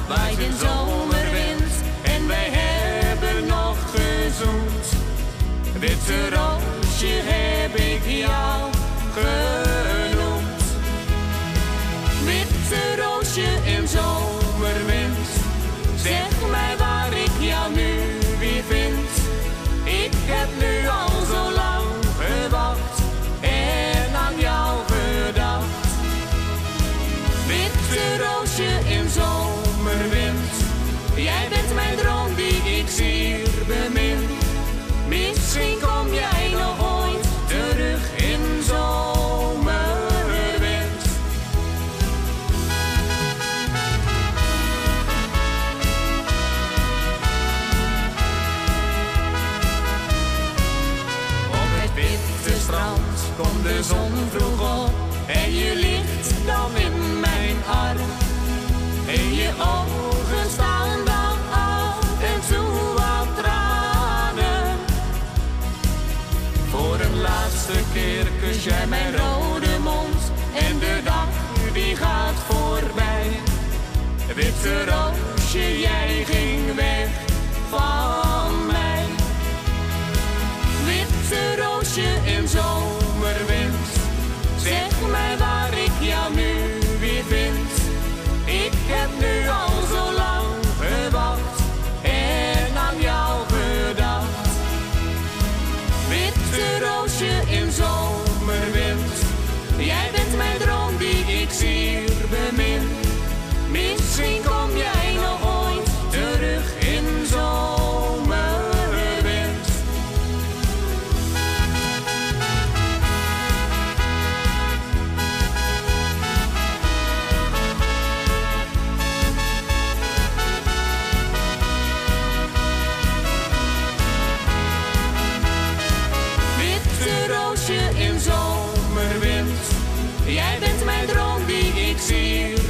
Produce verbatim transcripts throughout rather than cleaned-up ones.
waait een zomerwind en wij hebben nog gezoend. Witte roosje heb ik jou genoemd. Witte roosje in zomerwind, zeg mij waar ik jou nu weer vind. Ik heb nu al zo lang gewacht en aan jou gedacht. Witte roosje in zomerwind, jij bent mijn droom die ik zeer bemin. Misschien kom jij nog ooit terug in zomerwind. Op het witte strand komt de zon vroeg op en je ligt dan in mijn arm. En je ogen staan dan af en toe wat tranen. Voor een laatste keer kus jij mijn rode mond en de dag die gaat voorbij. Witte roosje, jij ging weg van mij. Witte roosje in zomerwind, zeg mij waar ik jou nu weer vind. Ik heb nu al zo lang gewacht en aan jou gedacht. Witte roosje in zomerwind, jij bent mijn droom die ik zeer bemin. Misschien kom jij nog ooit terug in zomerwind. Witte roosje in zomerwind, jij bent mijn droom die ik zeer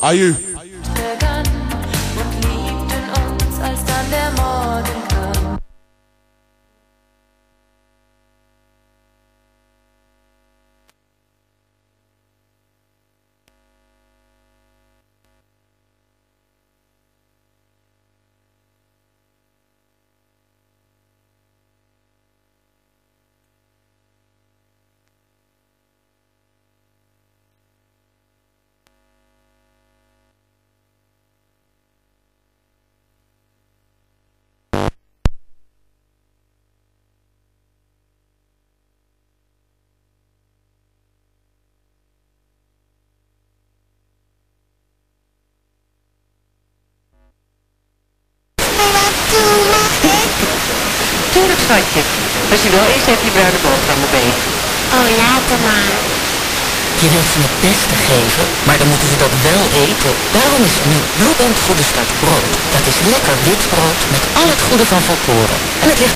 Aju. Begann und liebten uns, als dann der Morgen kam. Tuurlijk, schatje. Als je wel eens hebt die bruine boterhammen bij. Oh, later maar. Je wilt ze het beste geven, maar dan moeten ze dat wel eten. Daarom is nu Blueband Goede Start brood. Dat is lekker wit brood met al het goede van volkoren. En het ligt